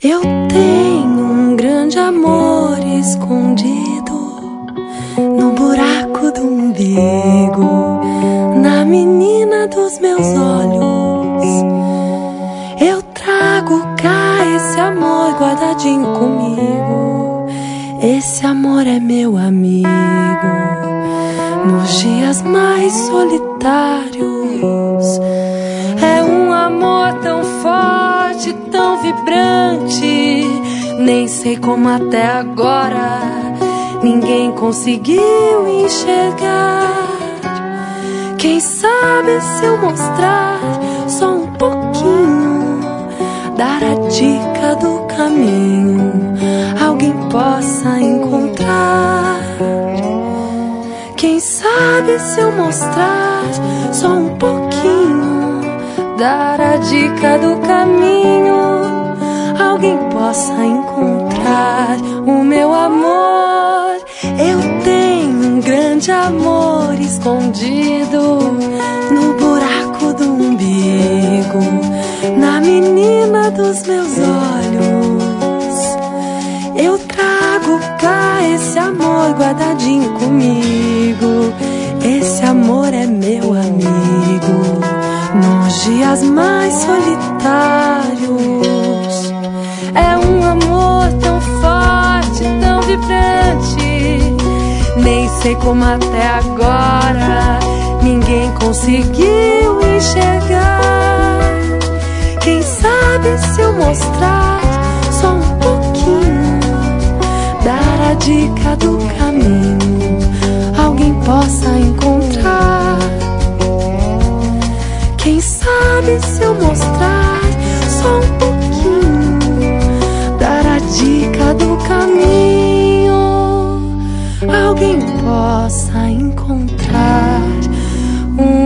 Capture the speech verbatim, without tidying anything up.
Eu tenho um grande amor escondido no buraco do umbigo, na menina dos meus olhos. Eu trago cá esse amor guardadinho comigo. Esse amor é meu amigo nos dias mais solitários. É um amor tão forte, tão vibrante. Nem sei como até agora ninguém conseguiu enxergar. Quem sabe se eu mostrar só um pouquinho, dar a dica do caminho, alguém possa encontrar. Quem sabe se eu mostrar só um pouquinho, dar a dica do caminho, alguém possa encontrar o meu amor. Eu tenho um grande amor escondido no buraco do umbigo, na menina dos meus olhos. Eu trago cá esse amor guardadinho comigo. Esse amor é meu amigo nos dias mais solitários. É um amor tão forte, tão vibrante. Nem sei como até agora ninguém conseguiu enxergar. Quem sabe se eu mostrar só um pouquinho, dar a dica do caminho, alguém possa encontrar. Quem sabe se eu mostrar só um pouquinho, dar a dica do caminho, alguém possa encontrar um